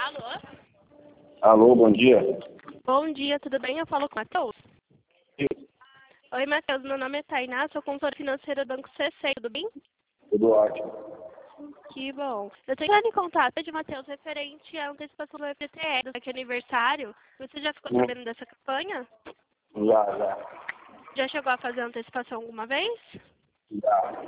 Alô? Alô, bom dia. Bom dia, tudo bem? Eu falo com o Matheus. Oi, Matheus, meu nome é Tainá, sou consultora financeira do Banco CC, tudo bem? Tudo ótimo. Que bom. Eu tenho entrado em contato de Matheus referente à antecipação do FGTS, do aqui aniversário. Você já ficou sabendo dessa campanha? Já. Já chegou a fazer a antecipação alguma vez? Já.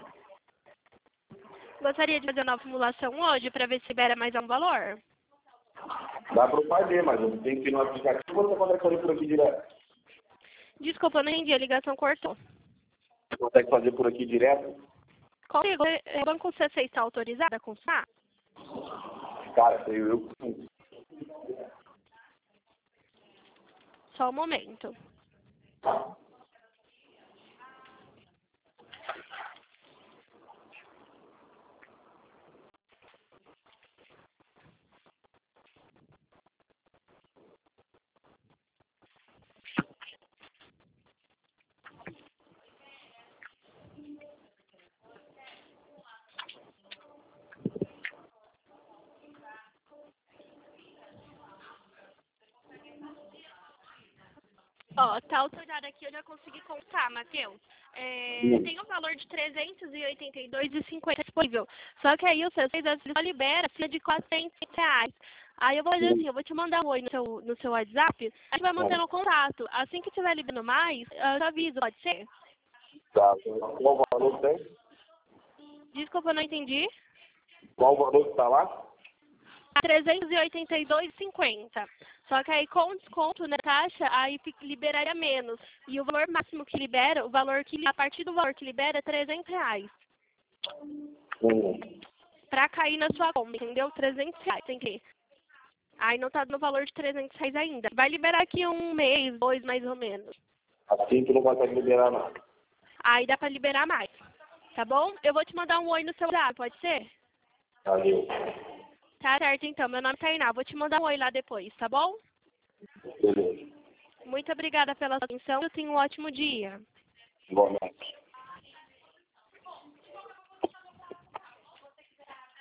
Gostaria de fazer uma nova simulação hoje para ver se libera mais um valor? Dá para fazer, mas eu tenho que ir no aplicativo ou você consegue fazer por aqui direto? Desculpa, eu não entendi, a ligação cortou. Você consegue fazer por aqui direto? Consigo. O Banco CC está autorizado a consultar? Cara, eu. Só um momento. Ó, tá autorizado aqui, eu já consegui contar, Matheus. Tem um valor de R$ 382,50 disponível. Só que aí o seu 6 só libera acima de R$ 400. Aí eu vou fazer assim, eu vou te mandar um oi no seu WhatsApp, a gente vai mantendo o contato. Assim que tiver liberando mais, eu te aviso, pode ser? Tá. Qual valor tem? Desculpa, eu não entendi. Qual valor que tá lá? R$ 382,50. Só que aí com desconto na taxa, aí liberaria menos. E o valor máximo que libera, a partir do valor que libera é R$ 300. Pra cair na sua conta, entendeu? R$ 300, tem que. Aí não tá no valor de R$ 300 ainda. Vai liberar aqui um mês, 2 mais ou menos. Assim tu não consegue liberar nada. Aí dá pra liberar mais. Tá bom? Eu vou te mandar um oi no seu WhatsApp, pode ser? Valeu. Tá certo então, meu nome é Tainá. Vou te mandar um oi lá depois, tá bom? Beleza. Muito obrigada pela sua atenção. Eu tenho um ótimo dia. Igualmente.